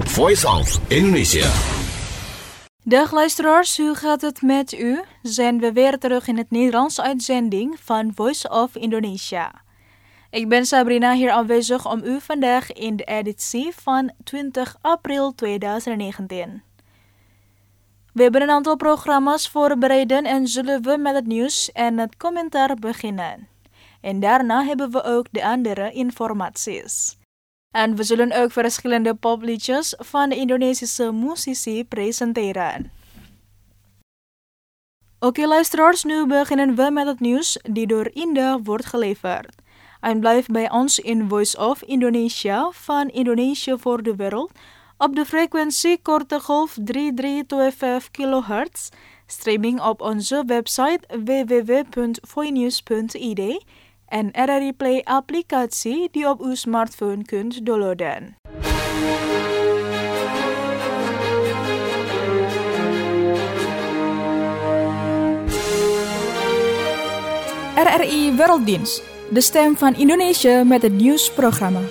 Voice of Indonesia. Dag luisteraars, hoe gaat het met u? Zijn we weer terug in het Nederlands uitzending van Voice of Indonesia. Ik ben Sabrina hier aanwezig om u vandaag in de editie van 20 april 2019. We hebben een aantal programma's voorbereid en zullen we met het nieuws en het commentaar beginnen. En daarna hebben we ook de andere informaties. En we zullen ook verschillende popliedjes van de Indonesische muzici presenteren. Oké luisteraars, nu beginnen we met het nieuws die door Indah wordt geleverd. En blijf bij ons in Voice of Indonesia van Indonesië voor de wereld op de frequentie korte golf 3325 kHz, streaming op onze website www.voinews.id en RRI Play applicatie die op uw smartphone kunt downloaden. RRI Werelddienst, de stem van Indonesië met het nieuwsprogramma.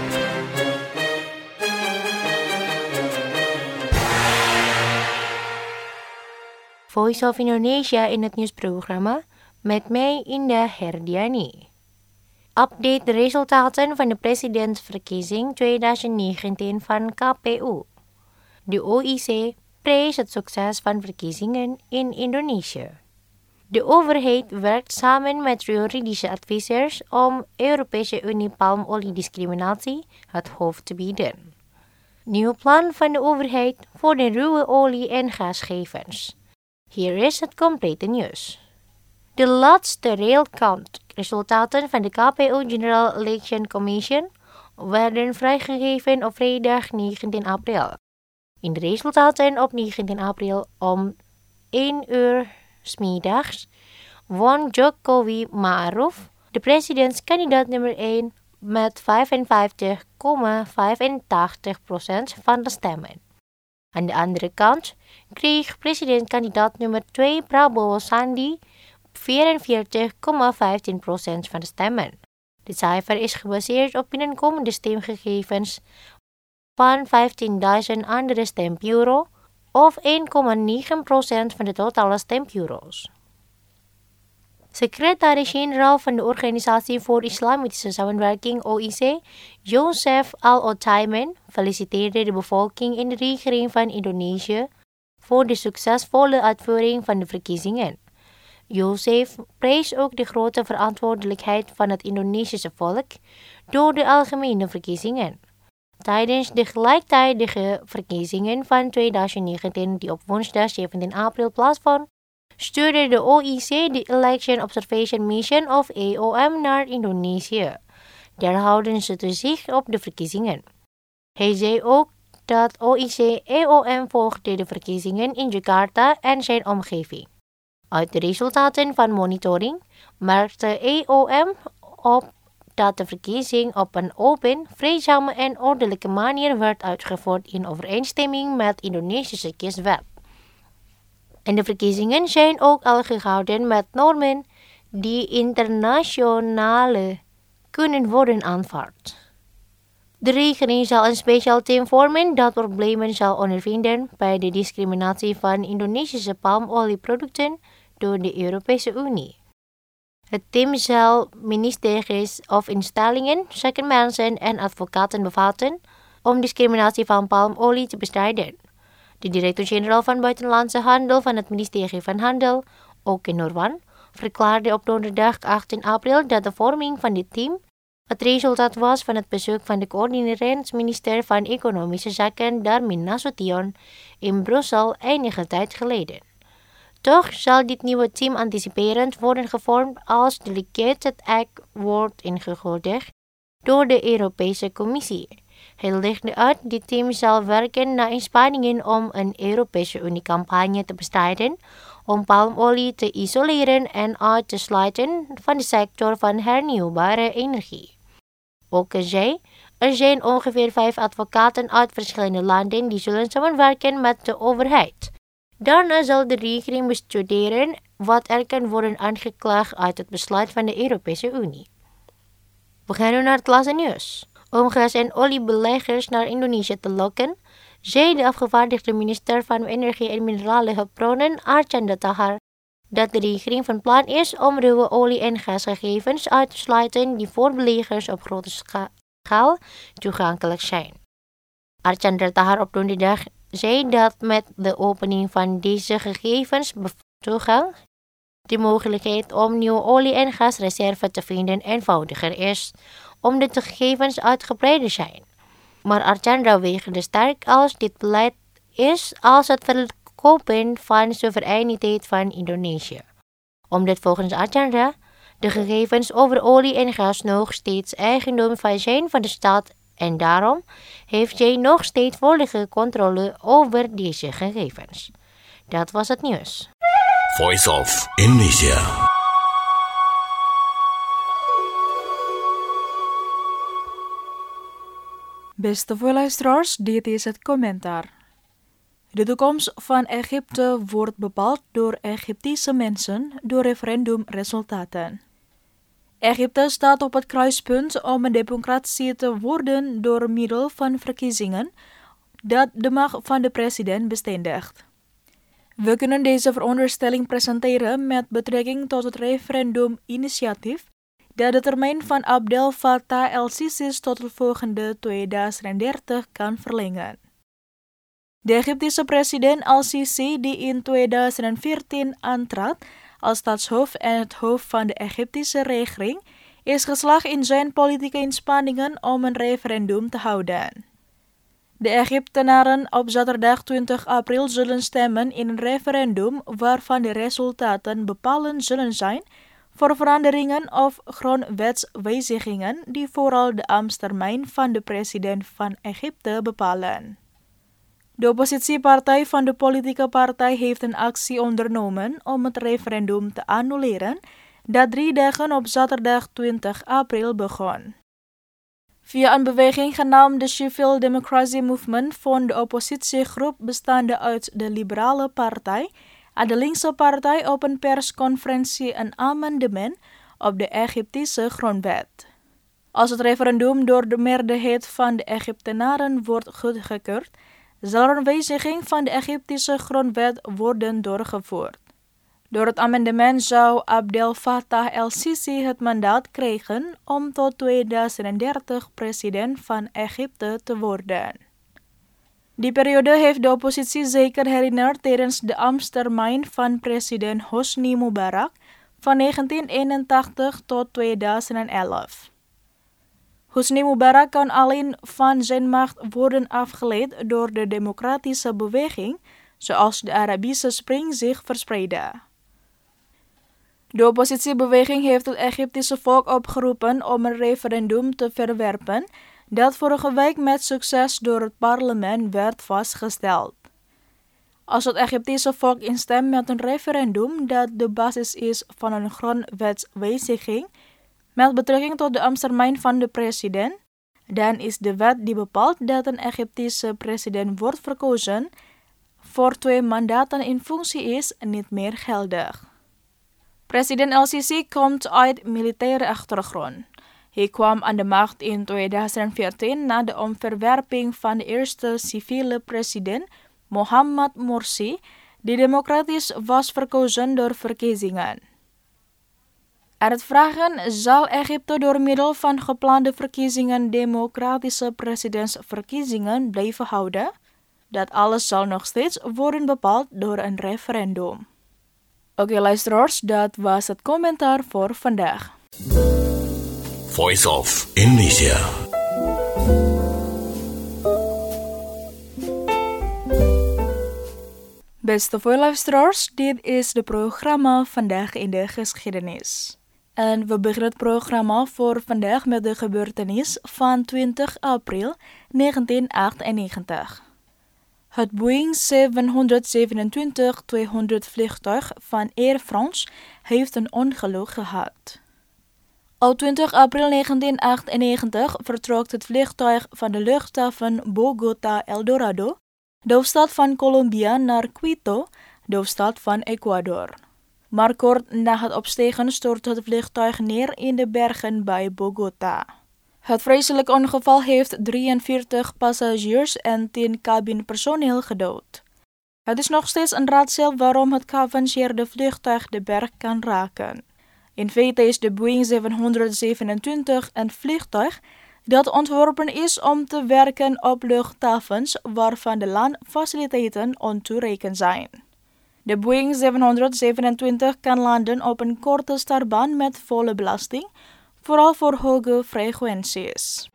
Voice of Indonesia in het nieuwsprogramma met mij Indah Herdiani. Update de resultaten van de presidentsverkiezing 2019 van KPU. De OIC prees het succes van verkiezingen in Indonesië. De overheid werkt samen met juridische adviseurs om Europese Unie palmoliediscriminatie het hoofd te bieden. Nieuw plan van de overheid voor de ruwe olie- en gasgevers. Hier is het complete nieuws. De laatste railcount-resultaten van de KPU General Election Commission werden vrijgegeven op vrijdag 19 april. In de resultaten op 19 april om 1 uur 's middags won Jokowi Ma'ruf, de presidentskandidaat nummer 1, met 55,85% van de stemmen. Aan de andere kant kreeg presidentkandidaat nummer 2 Prabowo Sandi 44,15% van de stemmen. Dit cijfer is gebaseerd op binnenkomende stemgegevens van 15.000 andere stembureaus of 1,9% van de totale stembureaus. Secretaris-generaal van de Organisatie voor Islamitische Samenwerking OIC, Joseph Al-Otaimen, feliciteerde de bevolking en de regering van Indonesië voor de succesvolle uitvoering van de verkiezingen. Joseph prees ook de grote verantwoordelijkheid van het Indonesische volk door de algemene verkiezingen. Tijdens de gelijktijdige verkiezingen van 2019 die op woensdag 17 april plaatsvonden, stuurde de OIC de Election Observation Mission of EOM naar Indonesië. Daar houden ze toezicht op de verkiezingen. Hij zei ook dat OIC EOM volgde de verkiezingen in Jakarta en zijn omgeving. Uit de resultaten van monitoring merkte EOM op dat de verkiezing op een open, vreedzame en ordelijke manier werd uitgevoerd in overeenstemming met Indonesische kieswet. En de verkiezingen zijn ook al gehouden met normen die internationaal kunnen worden aanvaard. De regering zal een speciaal team vormen dat problemen zal ondervinden bij de discriminatie van Indonesische palmolieproducten door de Europese Unie. Het team zal ministeries of instellingen, zakenmensen en advocaten bevatten om discriminatie van palmolie te bestrijden. De directeur-generaal van Buitenlandse Handel van het ministerie van Handel, Oke Nurwan, verklaarde op donderdag 18 april dat de vorming van dit team het resultaat was van het bezoek van de coördinerend minister van Economische Zaken Darmin Nasution in Brussel enige tijd geleden. Toch zal dit nieuwe team anticiperend worden gevormd als Delegated Act wordt ingevuld door de Europese Commissie. Hij legde uit dat dit team zal werken naar inspanningen om een Europese Unie-campagne te bestrijden om palmolie te isoleren en uit te sluiten van de sector van hernieuwbare energie. Ook zei, er zijn ongeveer 5 advocaten uit verschillende landen die zullen samenwerken met de overheid. Daarna zal de regering bestuderen wat er kan worden aangeklaagd uit het besluit van de Europese Unie. We gaan nu naar het laatste nieuws. Om gas- en oliebeleggers naar Indonesië te lokken, zei de afgevaardigde minister van Energie en Minerale Hulpbronnen Archandra Tahar dat de regering van plan is om ruwe olie- en gasgegevens uit te sluiten die voor beleggers op grote schaal toegankelijk zijn. Archandra Tahar op donderdag zei dat met de opening van deze gegevens toegang de mogelijkheid om nieuwe olie- en gasreserven te vinden eenvoudiger is, omdat de gegevens uitgebreider zijn. Maar Archandra weigerde sterk als dit beleid is als het verkopen van soevereiniteit van Indonesië. Omdat volgens Archandra de gegevens over olie en gas nog steeds eigendom zijn van de staat en daarom heeft zij nog steeds volledige controle over deze gegevens. Dat was het nieuws. Voice of Indonesia. Beste luisteraars, dit is het commentaar. De toekomst van Egypte wordt bepaald door Egyptische mensen door referendumresultaten. Egypte staat op het kruispunt om een democratie te worden door middel van verkiezingen dat de macht van de president bestendigt. We kunnen deze veronderstelling presenteren met betrekking tot het referendum-initiatief dat de termijn van Abdel Fattah el-Sisi tot het volgende 2030 kan verlengen. De Egyptische president al-Sisi, die in 2014 aantrad als staatshoofd en het hoofd van de Egyptische regering, is geslaagd in zijn politieke inspanningen om een referendum te houden. De Egyptenaren op zaterdag 20 april zullen stemmen in een referendum waarvan de resultaten bepalend zullen zijn voor veranderingen of grondwetswijzigingen die vooral de ambtstermijn van de president van Egypte bepalen. De oppositiepartij van de politieke partij heeft een actie ondernomen om het referendum te annuleren dat 3 dagen op zaterdag 20 april begon. Via een beweging genaamd de Civil Democracy Movement vond de oppositiegroep bestaande uit de Liberale Partij en de Linkse Partij op een persconferentie een amendement op de Egyptische grondwet. Als het referendum door de meerderheid van de Egyptenaren wordt goedgekeurd, zal er een wijziging van de Egyptische grondwet worden doorgevoerd. Door het amendement zou Abdel Fattah el-Sisi het mandaat krijgen om tot 2030 president van Egypte te worden. Die periode heeft de oppositie zeker herinnerd tijdens de ambtstermijn van president Hosni Mubarak van 1981 tot 2011. Hosni Mubarak kan alleen van zijn macht worden afgeleid door de democratische beweging, zoals de Arabische Spring zich verspreidde. De oppositiebeweging heeft het Egyptische volk opgeroepen om een referendum te verwerpen dat vorige week met succes door het parlement werd vastgesteld. Als het Egyptische volk instemt met een referendum dat de basis is van een grondwetswijziging met betrekking tot de ambtstermijn van de president, dan is de wet die bepaalt dat een Egyptische president wordt verkozen voor 2 mandaten in functie is niet meer geldig. President el-Sisi komt uit militaire achtergrond. Hij kwam aan de macht in 2014 na de omverwerping van de eerste civiele president Mohamed Morsi, die democratisch was verkozen door verkiezingen. Er het vragen, zal Egypte door middel van geplande verkiezingen democratische presidentsverkiezingen blijven houden? Dat alles zal nog steeds worden bepaald door een referendum. Oké, luisteraars, dat was het commentaar voor vandaag. Voice of Indonesia. Beste luisteraars, dit is het programma Vandaag in de Geschiedenis. En we beginnen het programma voor vandaag met de gebeurtenis van 20 april 1998. Het Boeing 727-200 vliegtuig van Air France heeft een ongeluk gehad. Op 20 april 1998 vertrok het vliegtuig van de luchthaven Bogota-El Dorado, de hoofdstad van Colombia, naar Quito, de hoofdstad van Ecuador. Maar kort na het opstijgen stortte het vliegtuig neer in de bergen bij Bogota. Het vreselijke ongeval heeft 43 passagiers en 10 cabinpersoneel gedood. Het is nog steeds een raadsel waarom het geavanceerde vliegtuig de berg kan raken. In feite is de Boeing 727 een vliegtuig dat ontworpen is om te werken op luchthavens waarvan de landfaciliteiten ontoereikend zijn. De Boeing 727 kan landen op een korte startbaan met volle belasting, vooral voor hoge frequenties.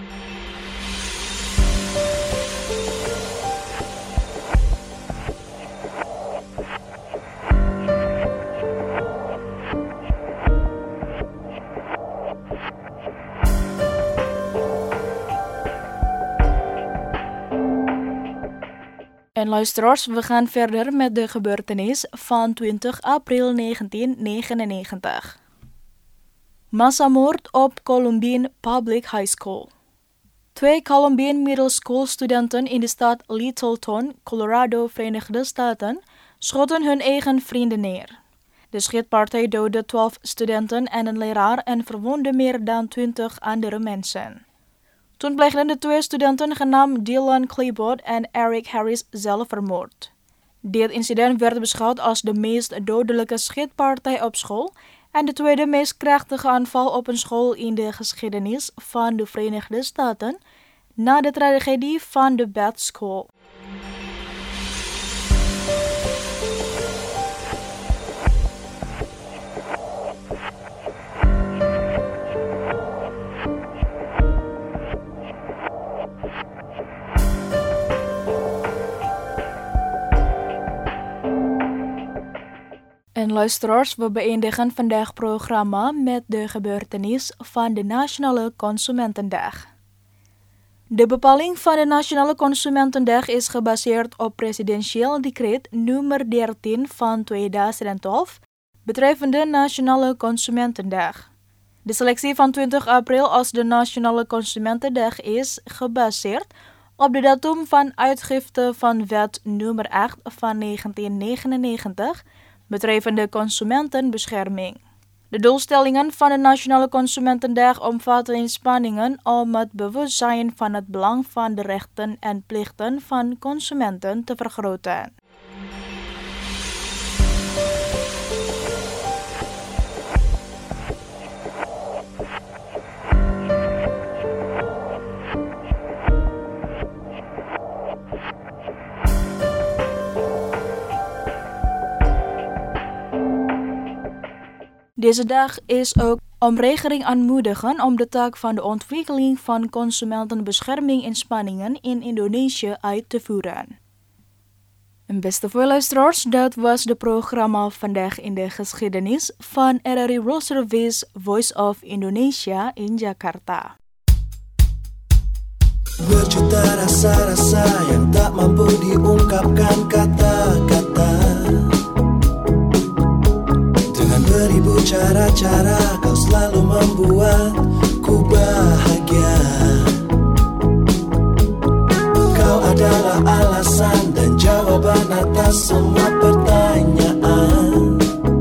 En luisteraars, we gaan verder met de gebeurtenis van 20 april 1999. Massamoord op Columbine Public High School. 2 Columbine Middle School studenten in de stad Littleton, Colorado, Verenigde Staten, schoten hun eigen vrienden neer. De schietpartij doodde 12 studenten en een leraar en verwondde meer dan 20 andere mensen. Toen pleegden de 2 studenten genaamd Dylan Klebold en Eric Harris zelfmoord. Dit incident werd beschouwd als de meest dodelijke schietpartij op school en de tweede meest krachtige aanval op een school in de geschiedenis van de Verenigde Staten na de tragedie van de Bath School. En luisteraars, we beëindigen vandaag programma met de gebeurtenis van de Nationale Consumentendag. De bepaling van de Nationale Consumentendag is gebaseerd op presidentieel decreet nummer 13 van 2012 betreffende Nationale Consumentendag. De selectie van 20 april als de Nationale Consumentendag is gebaseerd op de datum van uitgifte van wet nummer 8 van 1999 betreffende consumentenbescherming. De doelstellingen van de Nationale Consumentendag omvatten inspanningen om het bewustzijn van het belang van de rechten en plichten van consumenten te vergroten. Deze dag is ook om regering aanmoedigen om de taak van de ontwikkeling van consumentenbescherming inspanningen in Indonesië uit te voeren. En beste luisteraars, dat was de programma vandaag in de geschiedenis van RRI World Service Voice of Indonesia in Jakarta. Berjuta rasa-rasa yang tak mampu diungkapkan kata-kata. Dengan beribu cara-cara kau selalu membuatku bahagia. Kau adalah alasan dan jawaban atas semua pertanyaan.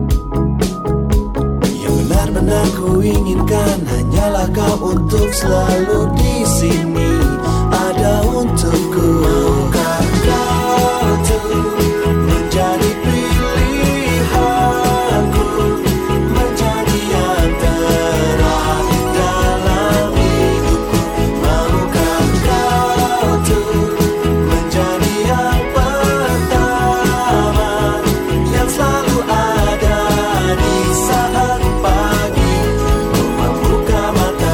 Yang benar-benar ku inginkan hanyalah kau untuk selalu di sini. Ada untukku. Maukah kau tuh menjadi pilihanku, menjadi yang terakhir dalam hidupku? Maukah kau tuh menjadi yang pertama, yang selalu ada di saat pagi membuka mata?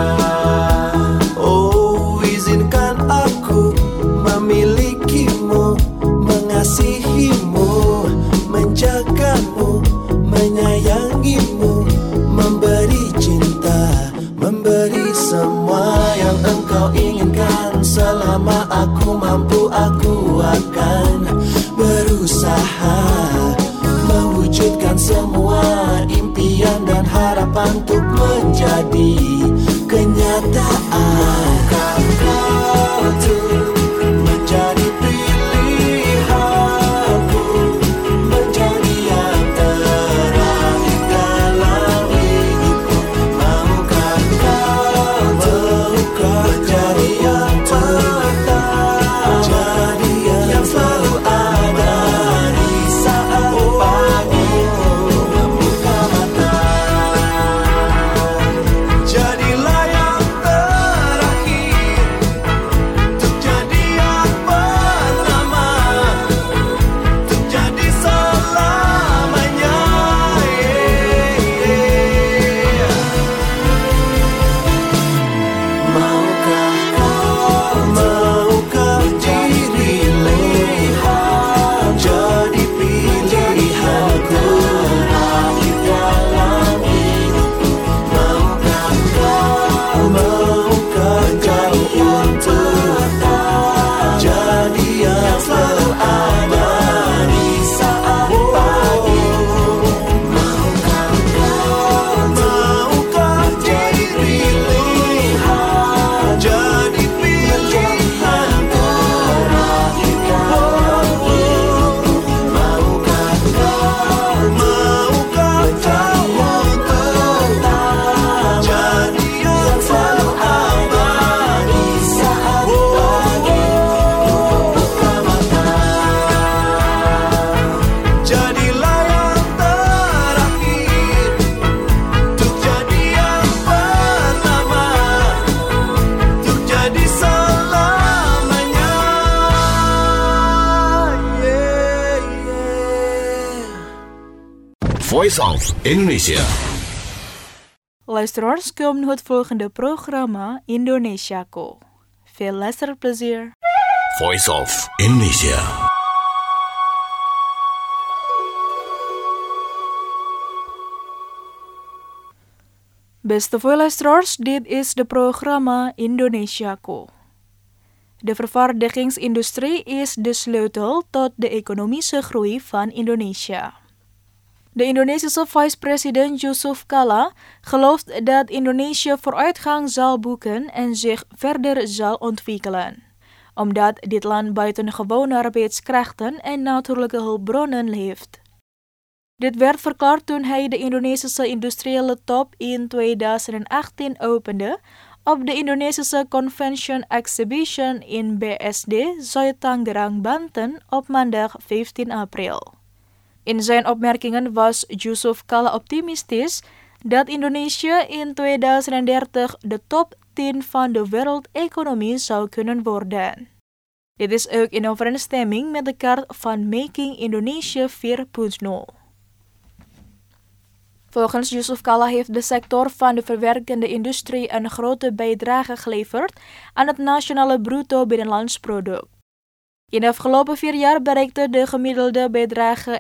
Oh, izinkan aku memilikimu, mengasihimu, menjagamu, menyayangimu, memberi cinta, memberi semua yang engkau inginkan. Selama aku mampu, aku akan berusaha mewujudkan semua impian dan harapan untuk menjadi kenyataan. Maukah kau tuh menjadi pilihanku, menjadi yang terakhir dalam hidupku? Maukah kau tuh Voice of Indonesia. Luisteraars, kom nu het volgende programma Indonesiaku. Veel luisterplezier. Voice of Indonesia. Beste luisteraars, dit is de programma Indonesiaku. De vervaardigingsindustrie is de sleutel tot de economische groei van Indonesia. De Indonesische vice-president Yusuf Kala gelooft dat Indonesië vooruitgang zal boeken en zich verder zal ontwikkelen, omdat dit land buitengewone arbeidskrachten en natuurlijke hulpbronnen heeft. Dit werd verklaard toen hij de Indonesische industriële top in 2018 opende op de Indonesische Convention Exhibition in BSD Zuid-Tangerang, Banten op maandag 15 april. In zijn opmerkingen was Yusuf Kala optimistisch dat Indonesië in 2030 de top 10 van de wereldeconomie zou kunnen worden. Dit is ook in overeenstemming met de kaart van Making Indonesia 4.0. Volgens Yusuf Kala heeft de sector van de verwerkende industrie een grote bijdrage geleverd aan het nationale bruto binnenlands product. In de afgelopen 4 jaar bereikte de gemiddelde bijdrage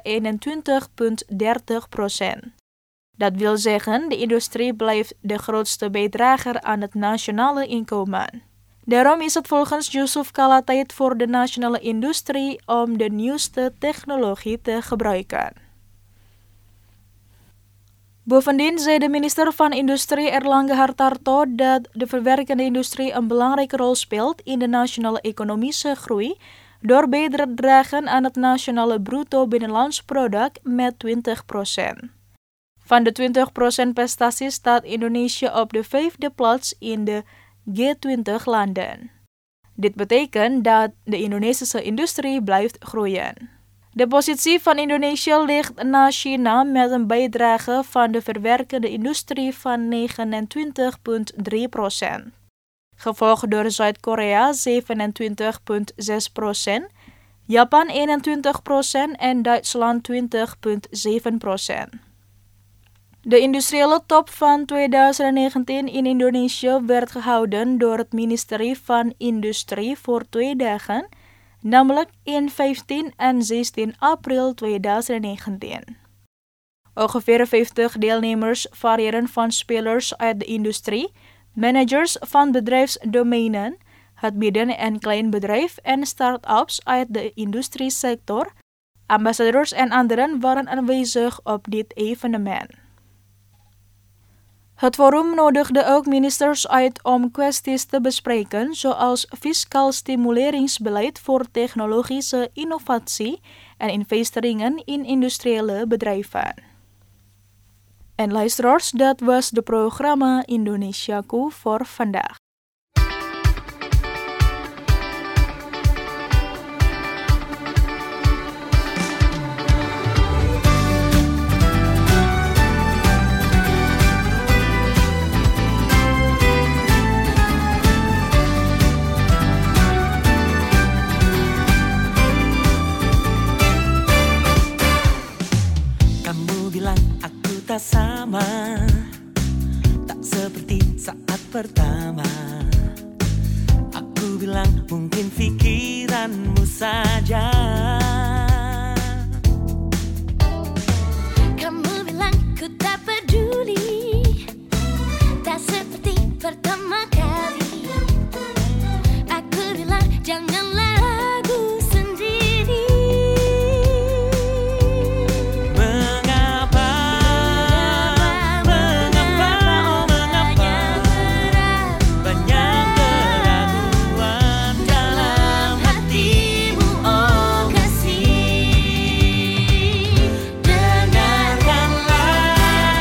21,30%. Dat wil zeggen, de industrie blijft de grootste bijdrager aan het nationale inkomen. Daarom is het volgens Yusuf Kala tijd voor de nationale industrie om de nieuwste technologie te gebruiken. Bovendien zei de minister van Industrie Erlangga Hartarto dat de verwerkende industrie een belangrijke rol speelt in de nationale economische groei door bij te dragen aan het nationale bruto binnenlands product met 20%. Van de 20% prestatie staat Indonesië op de 5e plaats in de G20-landen. Dit betekent dat de Indonesische industrie blijft groeien. De positie van Indonesië ligt na China met een bijdrage van de verwerkende industrie van 29,3%. Gevolgd door Zuid-Korea 27,6%, Japan 21% en Duitsland 20,7%. De industriële top van 2019 in Indonesië werd gehouden door het ministerie van Industrie voor 2 dagen, namelijk in 15 en 16 april 2019. Ongeveer 50 deelnemers variëren van spelers uit de industrie, managers van bedrijfsdomeinen, het midden- en kleinbedrijf en start-ups uit de industriesector, ambassadeurs en anderen waren aanwezig op dit evenement. Het forum nodigde ook ministers uit om kwesties te bespreken, zoals fiscaal stimuleringsbeleid voor technologische innovatie en investeringen in industriële bedrijven. En luisteraars, dat was het programma Indonesiaku voor vandaag. Tak sama, tak seperti saat pertama. Aku bilang mungkin pikiranmu saja. Kamu bilang ku tak peduli, tak seperti pertama kali. Aku bilang janganlah ragu sendiri. Dengarkanlah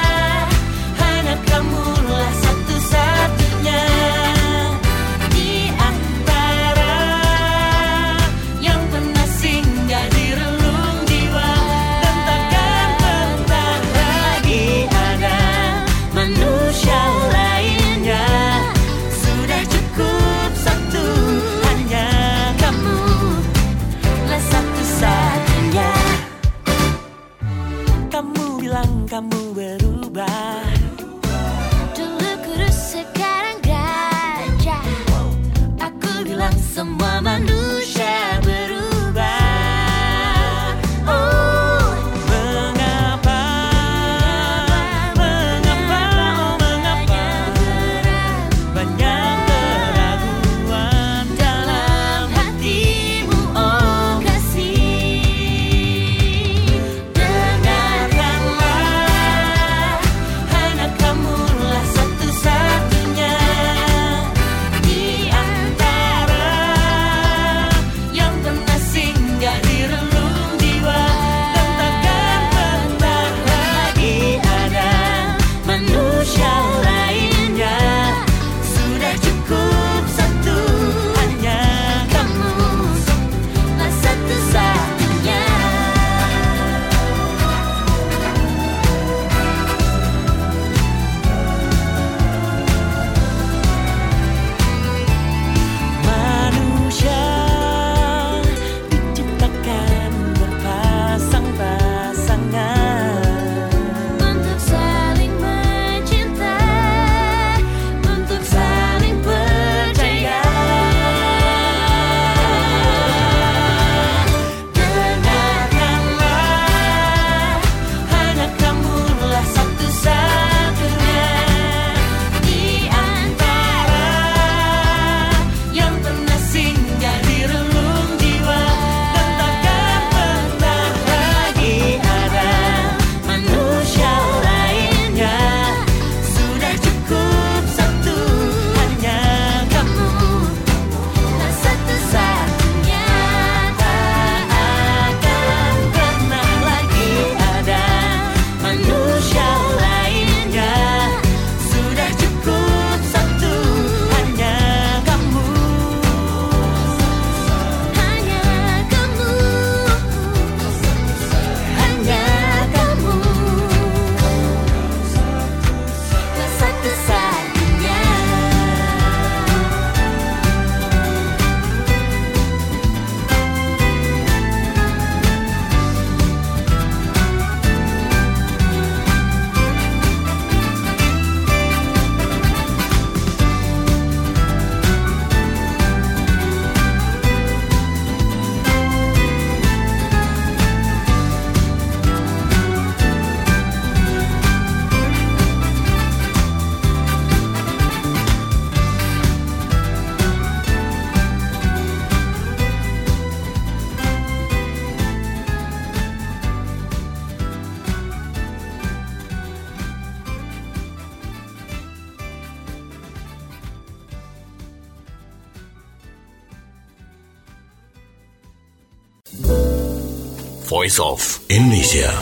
Voice of Indonesia.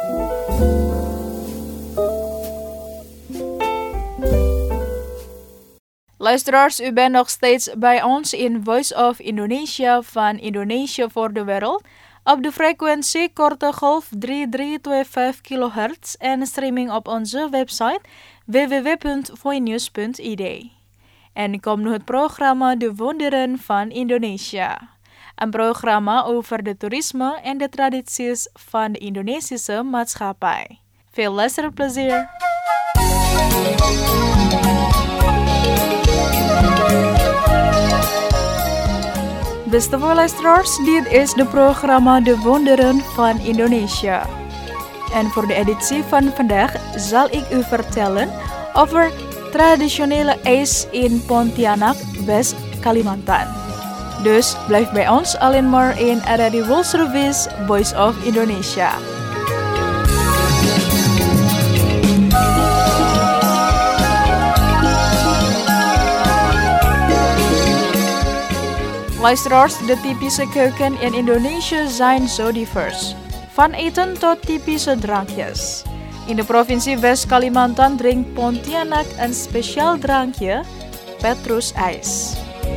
Luisteraars, u bent nog steeds bij ons in Voice of Indonesia van Indonesia voor de Wereld op de frequentie korte golf 3325 kHz en streaming op onze website www.voinews.id. En komt nu het programma De Wonderen van Indonesia. Een programma over de toerisme en de tradities van de Indonesische maatschappij. Veel luisterplezier! Beste luisteraars, dit is het programma De Wonderen van Indonesia. En voor de editie van vandaag zal ik u vertellen over traditionele ijs in Pontianak, West Kalimantan. Dus blijf bij ons alleen maar in Radio World Service Voice of Indonesia. Luisteraars, de typische keuken in Indonesië zijn zo divers. Van eten tot typische drankjes. In de provincie West Kalimantan drinkt Pontianak een speciaal drankje, petrusijs.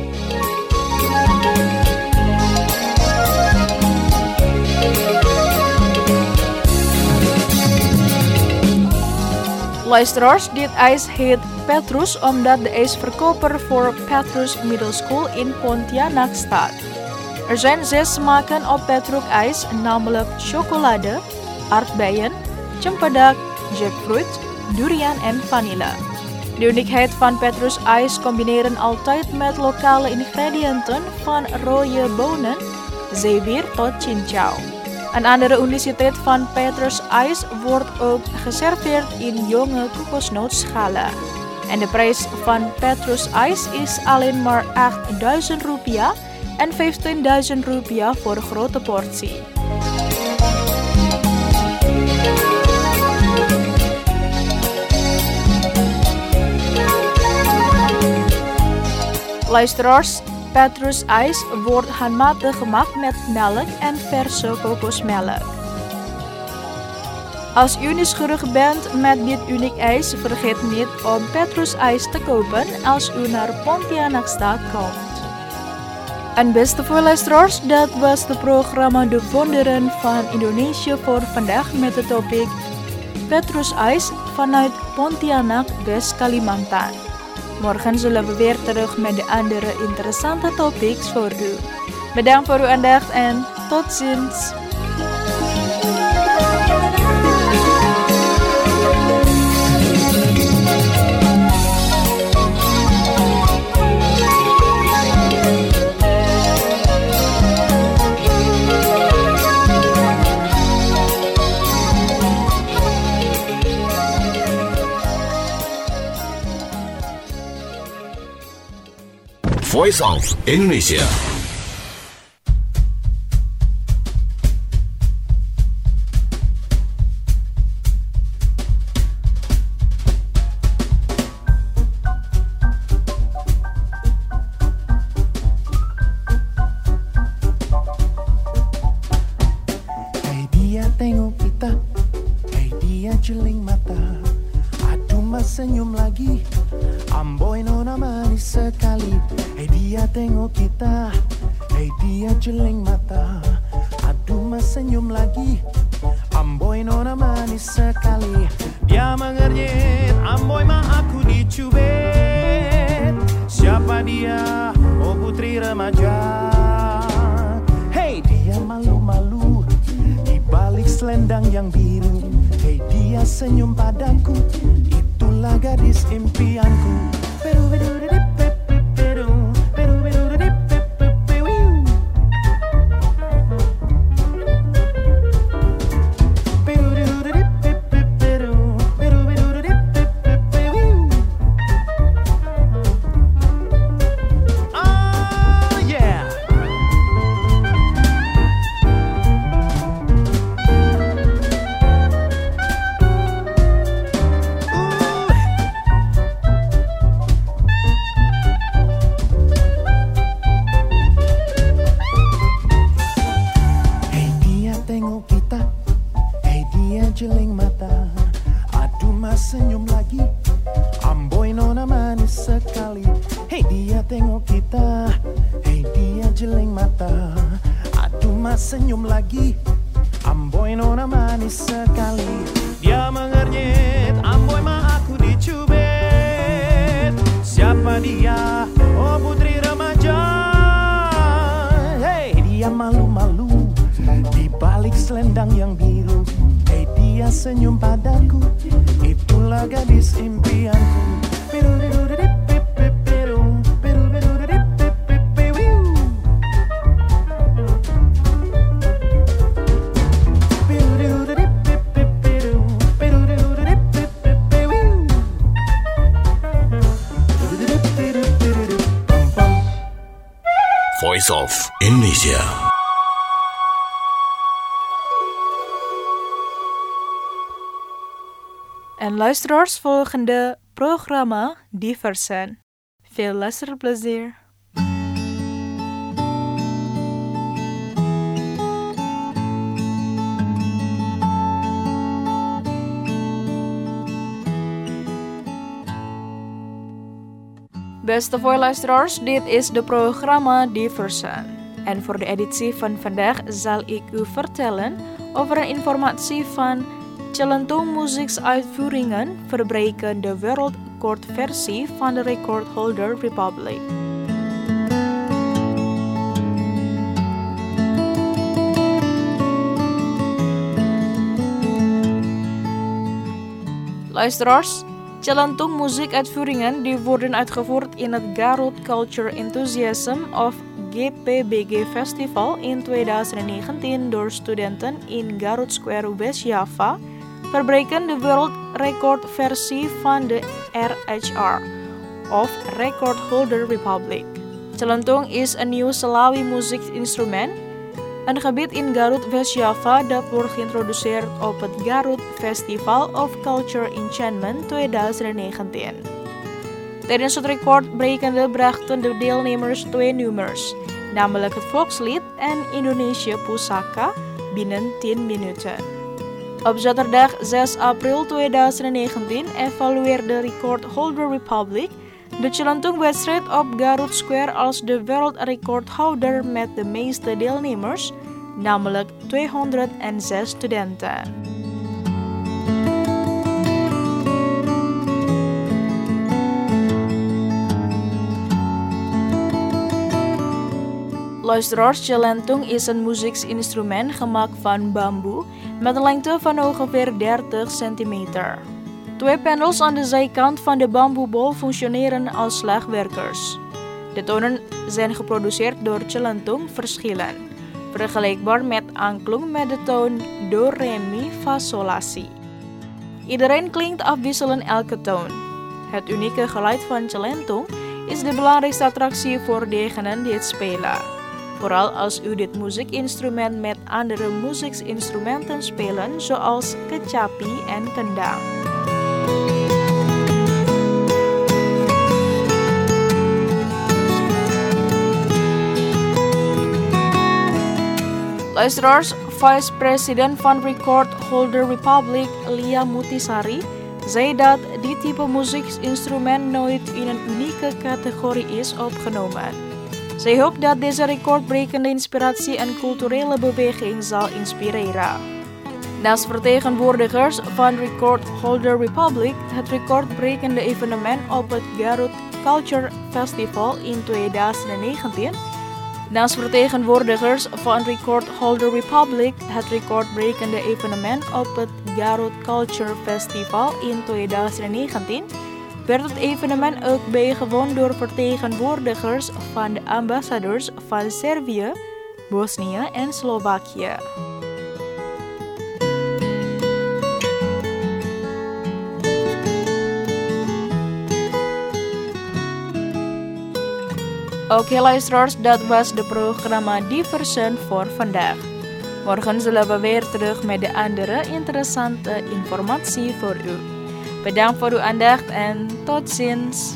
Luisteraars, dit ijs heet Petrus omdat de ijsverkoper voor Petrus Middle School in Pontianak staat. Er zijn 6 smaken op Petrus-ijs, namelijk chocolade, aardbeien, cempedak, jackfruit, durian en vanille. De uniekheid van Petrus-ijs combineren altijd met lokale ingrediënten van rode bonen, zeewier tot cincau. Een andere uniciteit van Petrus-ijs wordt ook geserveerd in jonge kokosnootschalen. En de prijs van Petrus-ijs is alleen maar Rp8.000 en Rp15.000 voor een grote portie. Luisteraars, Petrus-ijs wordt handmatig gemaakt met melk en verse kokosmelk. Als u nieuwsgierig bent met dit uniek ijs, vergeet niet om Petrus-ijs te kopen als u naar Pontianak-stad komt. En beste luisteraars, dat was het programma De Wonderen van Indonesië voor vandaag met het topic Petrus-ijs vanuit Pontianak, West Kalimantan. Morgen zullen we weer terug met de andere interessante topics voor u. Bedankt voor uw aandacht en tot ziens! Voice of Indonesia. Hey dia tengok kita, hey dia jeling mata, aduh mas senyum lagi, Amboy nona manis sekali. Hey dia tengok kita, hey dia jeling mata, aduh mas senyum lagi, Amboy nona manis sekali. Dia mengernyit, Amboy mah aku dicubit. Siapa dia? Oh putri remaja. Hey dia malu-malu di balik selendang yang biru. Hey dia senyum padaku, itulah gadis impianku. tengok kita, hey dia jeling mata. Aduh mas senyum lagi, amboi nona manis sekali. Dia mengernyit, amboi mah aku dicubit. Siapa dia? Oh putri remaja. Hey dia malu-malu di balik selendang yang biru. Hey dia senyum padaku, itulah gadis impianku. Voice of Indonesia. En luisteraars, volgende programma Diversen. Veel luisterplezier. Beste voorluisteraars, dit is de programma Diversen. En voor de editie van vandaag zal ik u vertellen over een informatie van Celentong muzieksuitvoeringen verbreken de wereldrecordversie van de recordholder Republic. Luisteraars, Celentong muziekuitvoeringen die worden uitgevoerd in het Garut Culture Enthusiasm of GPBG Festival in 2019 door studenten in Garut Square, West Java, verbreken de wereldrecordversie van de RHR, of Record Holder Republic. Celentong is een nieuw Salawi muziekinstrument, een gebied in Garut, West Java dat wordt geïntroduceerd op het Garut Festival of Culture Enchantment 2019. Tijdens het recordbrekende brachten de deelnemers 2 nummers, namelijk het volkslied en Indonesië Pusaka, binnen 10 minuten. Op zaterdag 6 april 2019 evalueerde Record Holder Republic de Celentong-wedstrijd op Garut Square als de wereldrecordhouder met de meeste deelnemers, namelijk 206 studenten. Luisteraars, celentong is een muzieksinstrument gemaakt van bamboe met een lengte van ongeveer 30 centimeter. 2 panels aan de zijkant van de bamboebol functioneren als slagwerkers. De tonen zijn geproduceerd door celentong verschillen, vergelijkbaar met angklung met de toon do, re, mi, fa, sol, la, si. Iedereen klinkt afwisselend elke toon. Het unieke geluid van celentong is de belangrijkste attractie voor degenen die het spelen. Vooral als u dit muziekinstrument met andere muziekinstrumenten spelen, zoals kecapi en kendang. Luisteraars, vice-president van Record Holder Republic, Lia Mutisari, zei dat dit type muziekinstrument nooit in een unieke categorie is opgenomen. Zij hoopt dat deze recordbrekende inspiratie een culturele beweging zal inspireren. Naast vertegenwoordigers van Record Holder Republic, het recordbrekende evenement op het Garut Culture Festival in 2019, naast vertegenwoordigers van Record Holder Republic, het recordbrekende evenement op het Garut Culture Festival in 2019, werd het evenement ook bijgewoond door vertegenwoordigers van de ambassadeurs van Servië, Bosnië en Slovakië. Oké luisteraars, dat was de programma Diversen voor vandaag. Morgen zullen we weer terug met de andere interessante informatie voor u. Bedankt voor uw aandacht en tot ziens.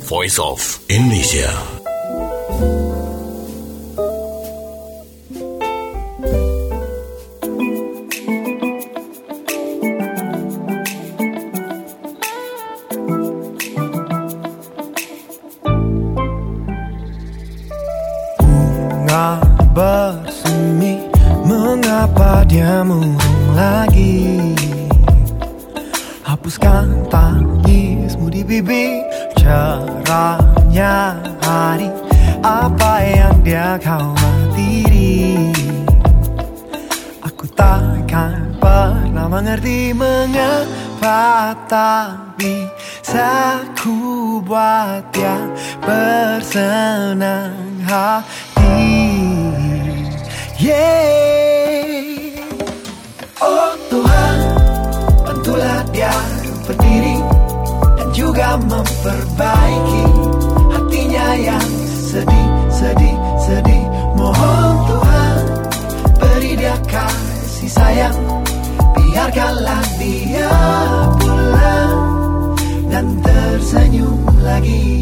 Voice of Indonesia. Bunga bersemi, mengapa dia murung lagi? Hapuskan tangismu di bibir, cerahnya hari, apa yang dia khawatiri? Aku takkan pernah mengerti mengapa tak bisa ku buat dia bersenang hati. Oh Tuhan, bantulah dia berdiri dan juga memperbaiki hatinya yang sedih. Mohon Tuhan, beri dia kasih sayang, biarkanlah dia pulang dan tersenyum lagi.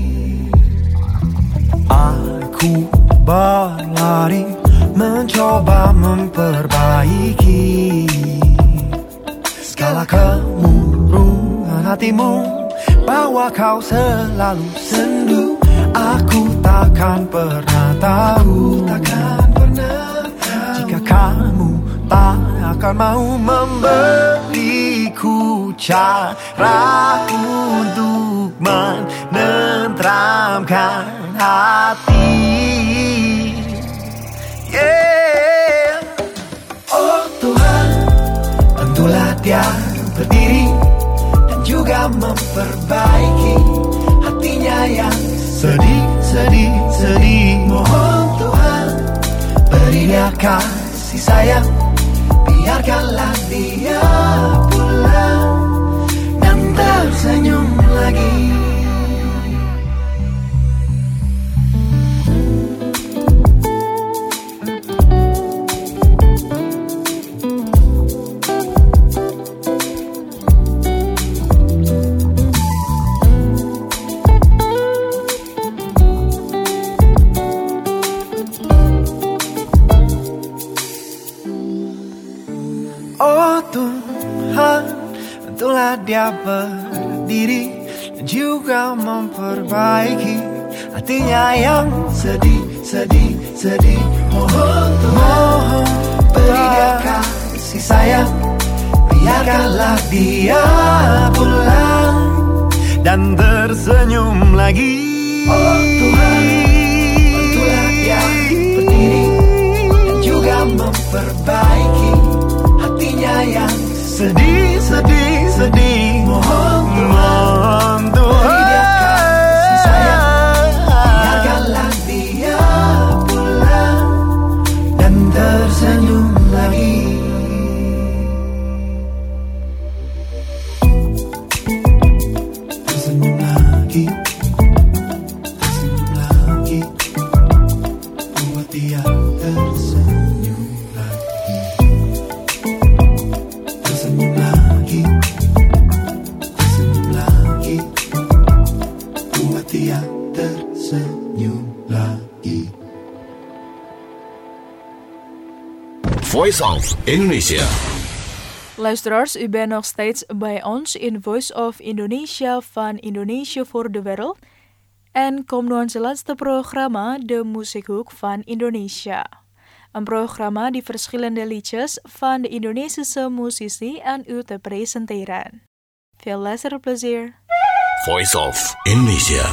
Aku berlari mencoba memperbaiki segala kemurungan hatimu, bahwa kau selalu sendu. Aku takkan pernah tahu jika kamu tak akan mau memberiku cara untuk menenteramkan hati. Oh Tuhan, bantulah dia berdiri dan juga memperbaiki hatinya yang sedih. Mohon Tuhan, beri dia kasih sayang, biarkanlah dia pulang dan tersenyum lagi. Oh Tuhan, bantulah dia berdiri dan juga memperbaiki hatinya yang sedih. Mohon Tuhan, beri dia kasih sayang, biarkanlah dia pulang dan tersenyum lagi. Oh Tuhan, bantulah dia berdiri dan juga memperbaiki hatinya yang sedih. Mohon Tuhan, beri dia kasih sayang, biarkanlah dia pulang dan tersenyum lagi. Tersenyum lagi, buat dia tersenyum lagi. Tersenyum lagi, buat dia tersenyum lagi. Voice of Indonesia. Luisteraars, u bent nog steeds bij ons in Voice of Indonesia van Indonesia voor de Wereld. En komt nu ons laatste programma, de Muziekhoek van Indonesia. Een programma die verschillende liedjes van de Indonesische musisi aan u te presenteren. Veel luisterplezier. Voice of Indonesia.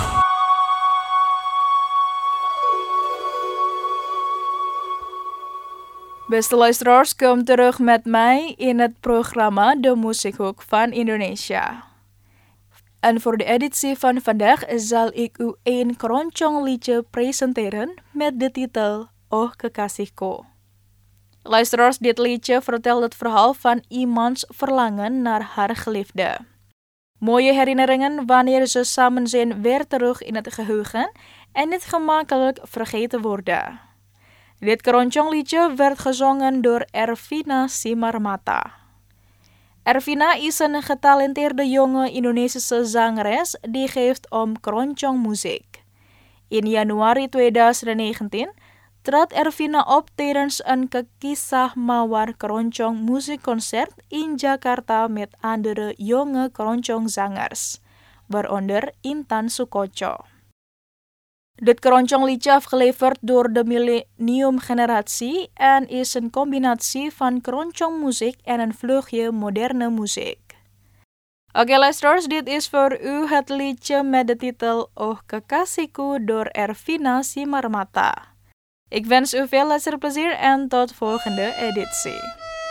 Beste luisteraars, kom terug met mij in het programma De Muziekhoek van Indonesia. En voor de editie van vandaag zal ik u een keroncong liedje presenteren met de titel Oh Kekasihku. Luisteraars, dit liedje vertelt het verhaal van iemands verlangen naar haar geliefde. Mooie herinneringen wanneer ze samen zijn weer terug in het geheugen en niet gemakkelijk vergeten worden. Dit keroncong liedje werd gezongen door Ervina Simarmata. Ervina is een getalenteerde jonge Indonesische zangeres die geeft om keroncongmuziek. In januari 2019 trad Ervina op tijdens een Kisah Mawar keroncong muziekconcert in Jakarta met andere jonge keroncongzangers, waaronder Intan Sukocho. Dit keroncong-liedje afgeleverd door de millennium-generatie en is een combinatie van keroncongmuziek en een vleugje moderne muziek. Oké luisteraars, dit is voor u het liedje met de titel Oh Kekasihku door Ervina Simarmata. Ik wens u veel luisterplezier en tot volgende editie.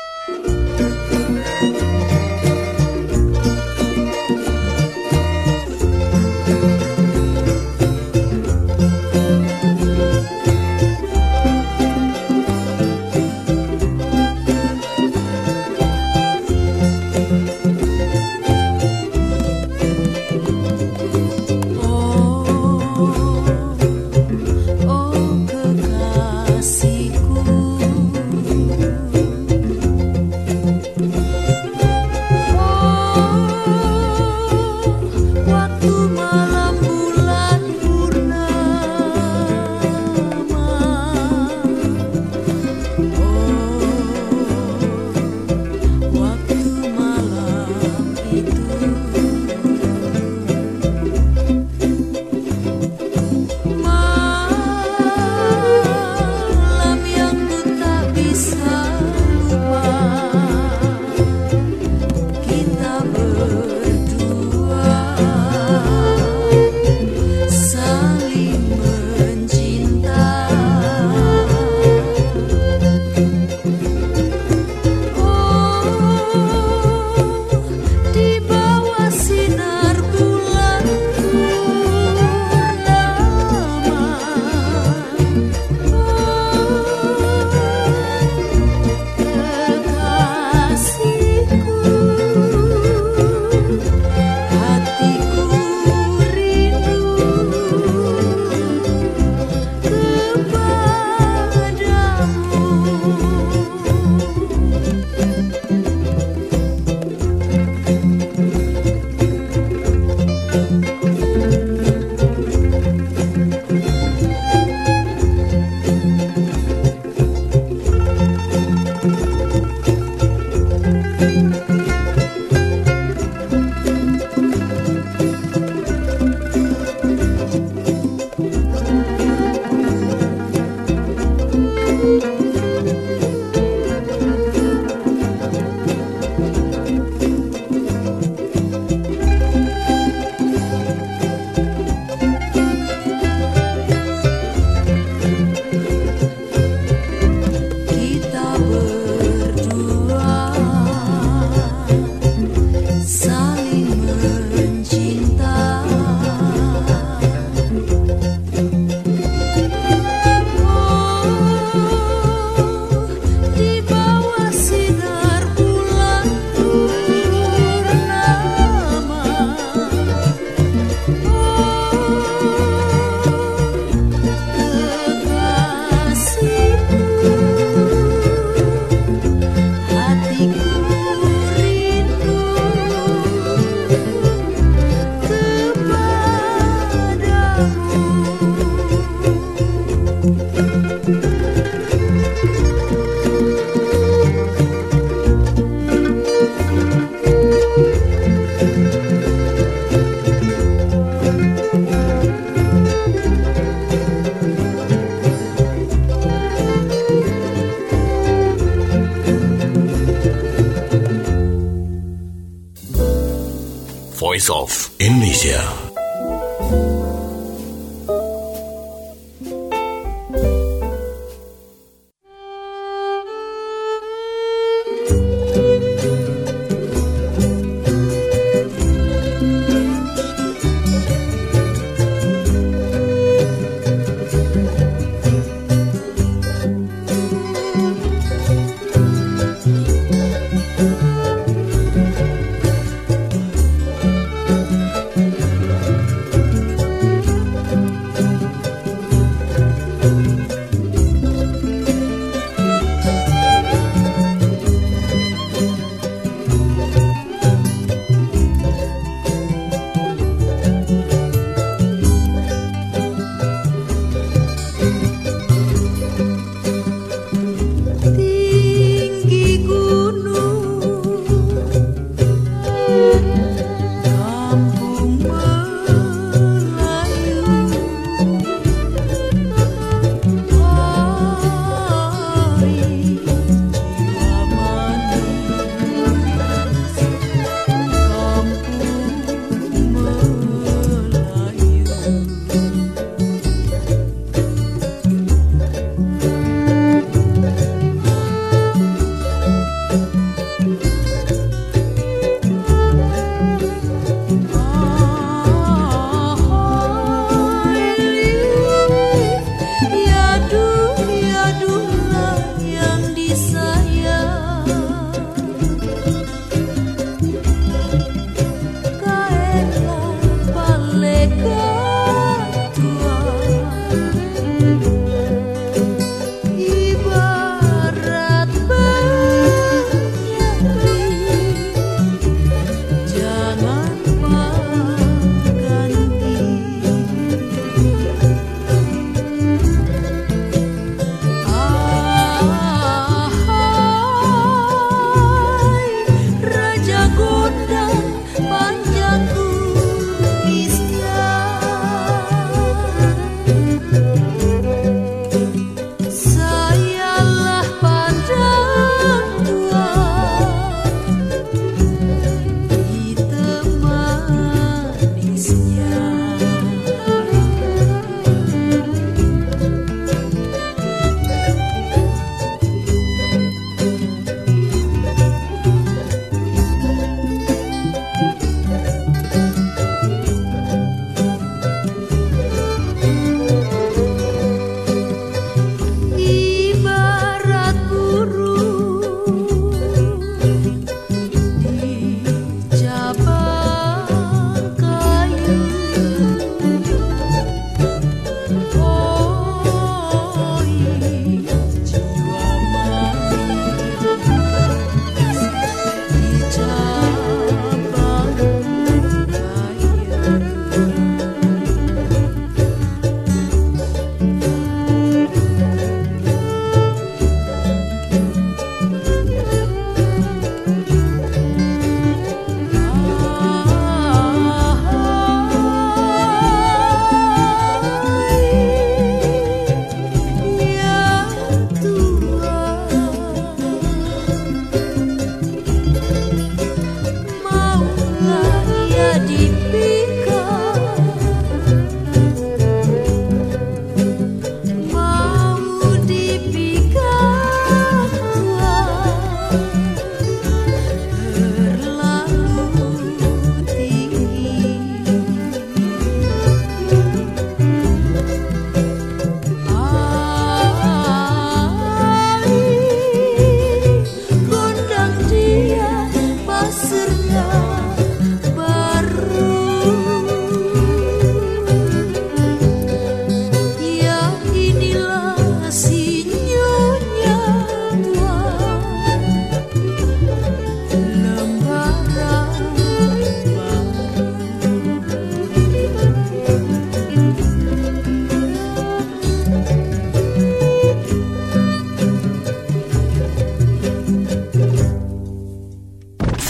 Voice of Indonesia.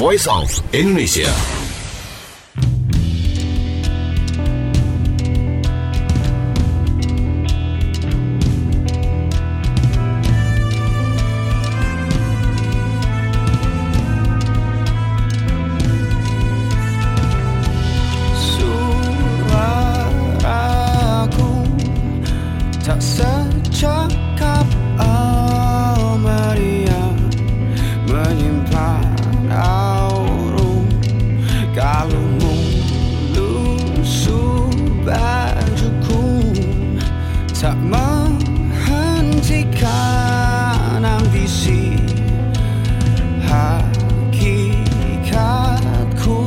Voice of Indonesia. Tak secakap Maria menyimpan aurung kalungmu lusuh bajuku tak menghentikan ambisi hakikatku.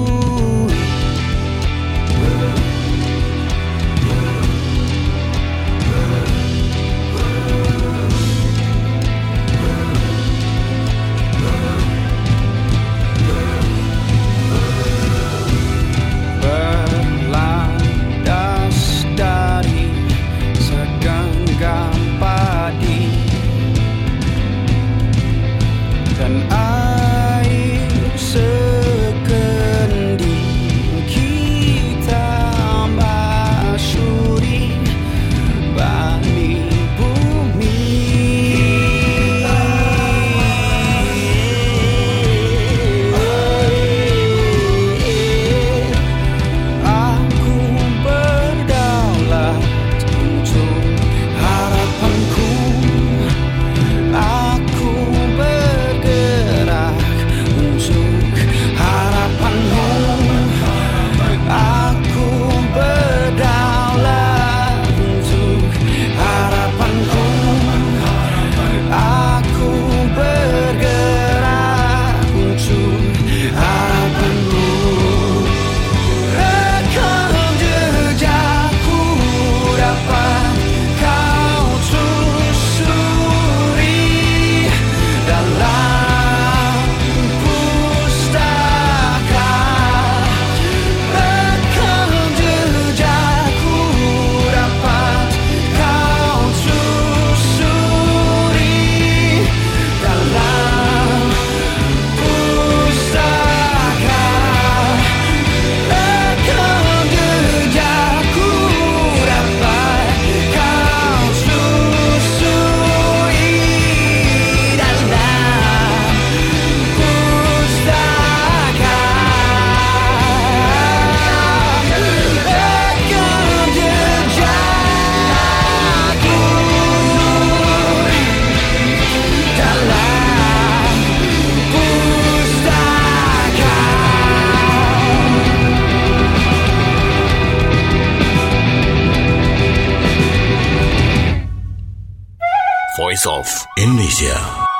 Voice of Indonesia.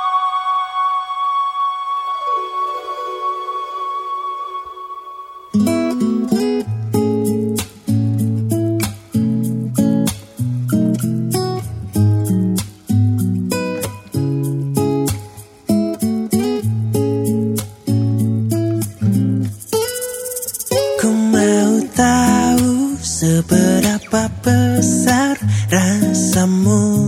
Ku mau tahu seberapa besar rasamu.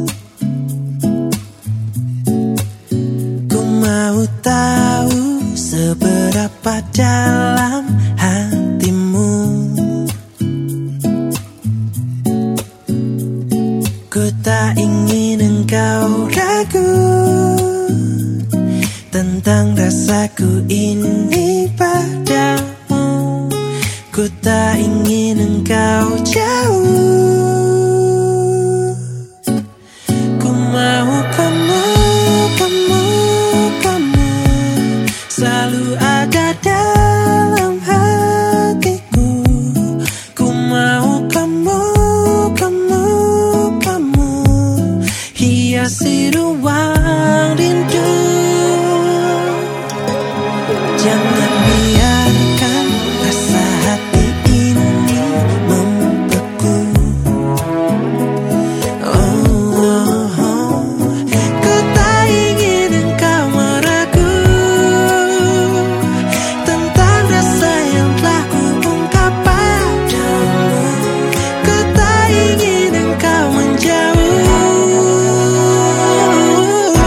Mau tahu seberapa dalam hatimu. Ku tak ingin engkau ragu tentang rasaku ini padamu. Ku tak ingin engkau jauh. Ku mau kamu selalu ada dalam hatiku. Ku mau kamu hiasi ruang rindu. Jangan biarkan rasa hati ini membeku. Ku tak ingin engkau meragu tentang rasa yang telah ku ungkap padamu. Ku tak ingin engkau menjauh.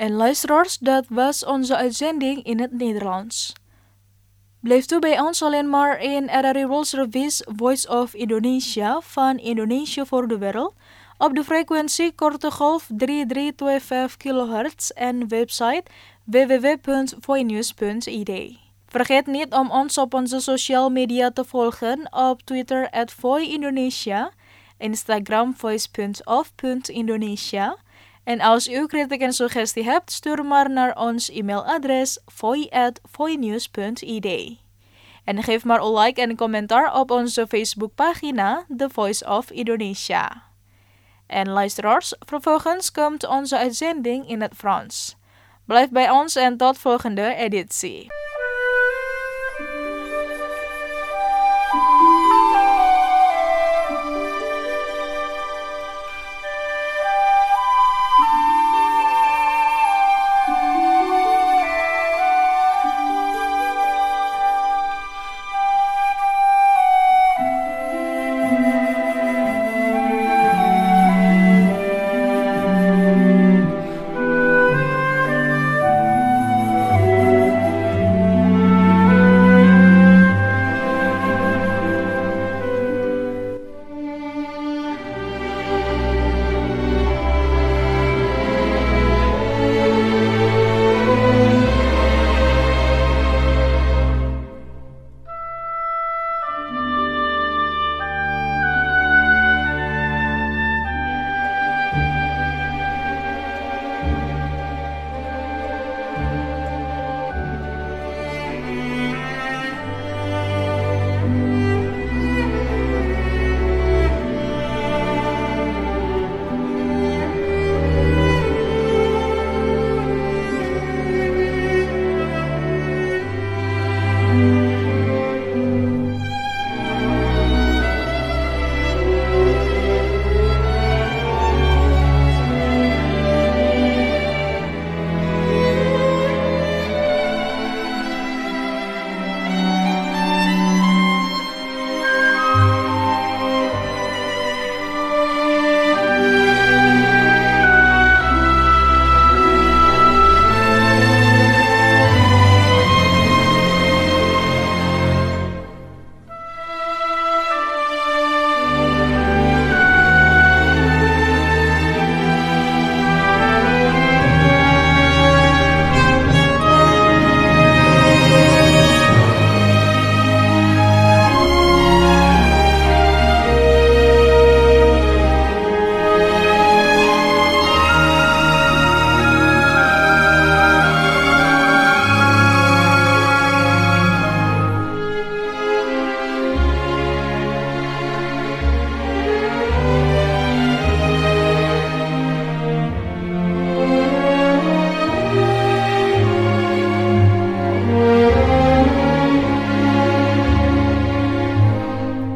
En luisteraars, dat was onze uitzending in het Nederlands. Blijf toe bij ons alleen maar in RRI World Service Voice of Indonesia van Indonesia voor de Wereld op de frequentie korte golf 3325 kHz en website www.voinews.id. Vergeet niet om ons op onze social media te volgen op Twitter @voiindonesia, Instagram voice.of.indonesia. En als u kritiek en suggestie hebt, stuur maar naar ons e-mailadres voi@voinews.id. En geef maar een like en commentaar op onze Facebookpagina The Voice of Indonesia. En luisteraars, vervolgens komt onze uitzending in het Frans. Blijf bij ons en tot volgende editie.